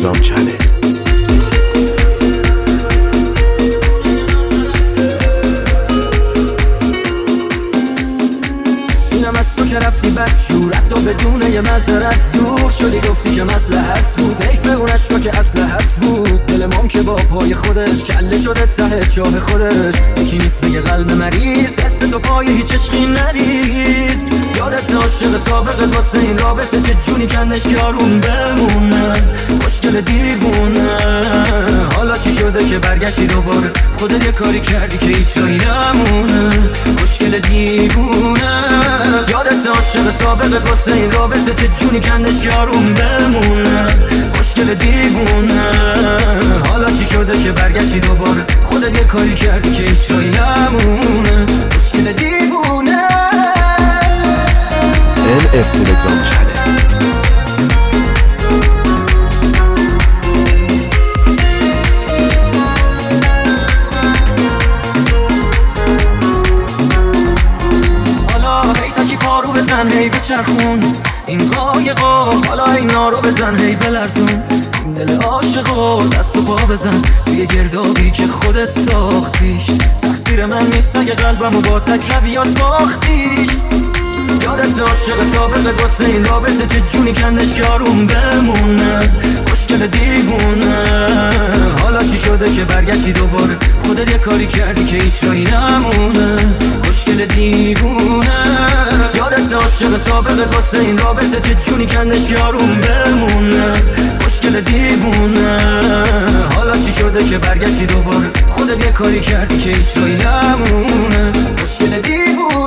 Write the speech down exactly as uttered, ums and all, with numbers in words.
تلگرام چنل. اینم از تو که رفتی بدجورت و بدون یه معذرت دور شدی، گفتی که مصلحت بود، حیف اون عشقا که اصلحت بود. دل مام که با پای خودش کله شده ته چاه خودش، یکی نیست بگه قلب مریض حس تو پای هیچ عشقی نریز. یادت عاشق سابقت واسه این رابطه چه جونی کندش یارون بمونه، خوشگل دیوونه. حالا چی شده که برگشتی دوباره، خودت یه کاری کردی که هیچ جایی نمونه، خوشگل دیوونه. یادت عاشق سابقت واسه این رابطه چه جونی کندش یارون بمونه، خوشگل دیوونه. حالا چی شده که برگشتی دوباره، خودت یه کاری کردی که هیچ جایی نمونه، خوشگل دیوونه. ام اف تلگرام چنل. بزن هی بچرخون این قایقا، حالا اینا رو بزن هی بلرزون این دل عاشقا. دست و پا بزن توی گردابی که خودت ساختیش، تقصیر من نیست اگه قلبمو با تک رویات باختیش. یادت عاشق سابقت واسه این رابطه چه جونی کندش یارون بمونه، خوشگل دیوونه. حالا چی شده که برگشتی دوباره، خودت یه کاری کردی که هیچ جایی نمونه، خوشگل دیوونه. یادت عاشق سابقت واسه این رابطه چه جونی کندش یارون بمونه، خوشگل دیوونه. حالا چی شده که برگشتی دوباره، خودت یه کاری کردی که هیچ جایی نمونه، خوشگل دیوونه.